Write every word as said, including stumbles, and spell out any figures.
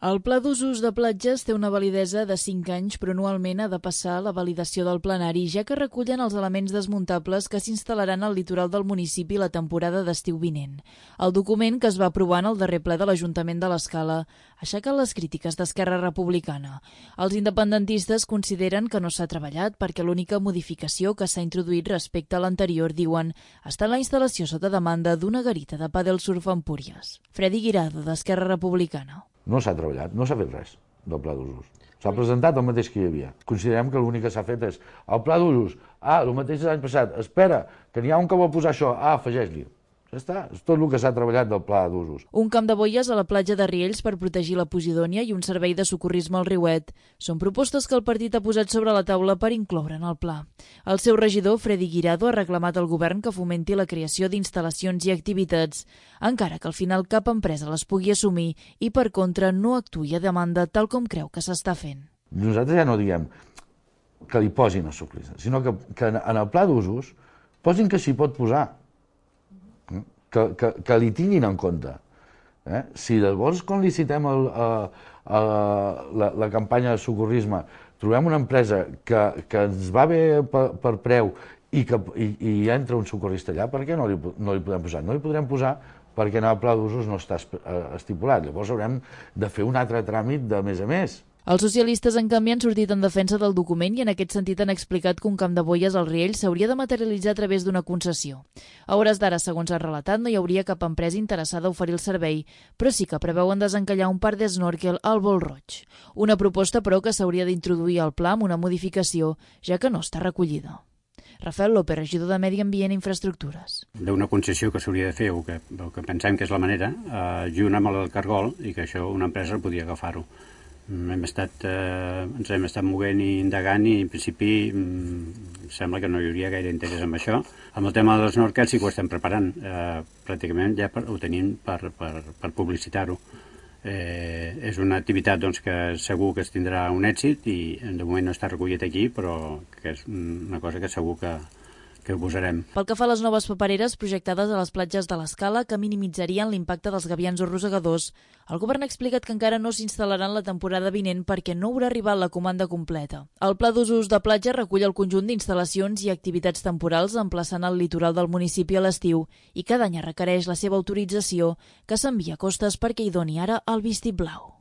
El Pla d'Usos de Platges té una validesa de cinc anys, però anualment ha de passar la validació del plenari, ja que recullen els elements desmuntables que s'instal·laran al litoral del municipi la temporada d'estiu vinent. El document, que es va aprovar en el darrer ple de l'Ajuntament de l'Escala, ha aixecat les crítiques d'Esquerra Republicana. Els independentistes consideren que no s'ha treballat perquè l'única modificació que s'ha introduït respecte a l'anterior, diuen, està en la instal·lació sota demanda d'una garita de pàdel surf a Empúries. Freddy Guirado, d'Esquerra Republicana. No s'ha treballat, no s'ha fet res del pla d'usos. S'ha presentat el mateix que hi havia. Considerem que l'únic que s'ha fet és el pla d'usos. Ah, el mateix de l'any passat. Espera, que n'hi ha un que vol posar això. Ah, afegeix-li. Ja està, és tot el que s'ha treballat del pla d'usos. Un camp de boies a la platja de Riells per protegir la Posidònia i un servei de socorrisme al Riuet. Són propostes que el partit ha posat sobre la taula per incloure en el pla. El seu regidor, Freddy Guirado, ha reclamat al govern que fomenti la creació d'instal·lacions i activitats, encara que al final cap empresa les pugui assumir i, per contra, no actuï a demanda tal com creu que s'està fent. Nosaltres ja no diem que li posin els socorristes, sinó que, que en el pla d'usos posin que s'hi pot posar. Que, que, que li tinguin en compte. Eh? Si llavors, quan licitem el, a, a, la, la campanya de socorrisme, trobem una empresa que, que ens va bé per, per preu i que i, i entra un socorrista allà, per què no li, no li podem posar? No li podrem posar perquè en el pla d'usos no està estipulat. Llavors haurem de fer un altre tràmit de més a més. Els socialistes, en canvi, han sortit en defensa del document i en aquest sentit han explicat que un camp de boies al Riell s'hauria de materialitzar a través d'una concessió. A hores d'ara, segons ha relatat, no hi hauria cap empresa interessada a oferir el servei, però sí que preveuen desencallar un parc d'esnòrquel al Vol Roig. Una proposta, però, que s'hauria d'introduir al pla amb una modificació, ja que no està recollida. Rafael López, regidor de Medi Ambient i Infraestructures. D'una concessió que s'hauria de fer, o que, o que pensem que és la manera, eh, junt amb el Cargol, i que això una empresa podia agafar-ho. Hem estat, eh, ens hem estat movent i indagant i en principi mm, sembla que no hi hauria gaire interès en això. Amb el tema dels snorkels sí que ho estem preparant, eh, pràcticament ja per, ho tenim per, per, per publicitar-ho. Eh, és una activitat doncs, que segur que es tindrà un èxit i de moment no està recollit aquí, però que és una cosa que segur que, que ho posarem. Pel que fa a les noves papereres projectades a les platges de l'Escala, que minimitzarien l'impacte dels gavians o rosegadors, el govern ha explicat que encara no s'instal·laran la temporada vinent perquè no haurà arribat la comanda completa. El Pla d'Usos de Platja recull el conjunt d'instal·lacions i activitats temporals emplaçant el litoral del municipi a l'estiu i cada any requereix la seva autorització, que s'envia a Costes perquè hi doni ara el vistiplau.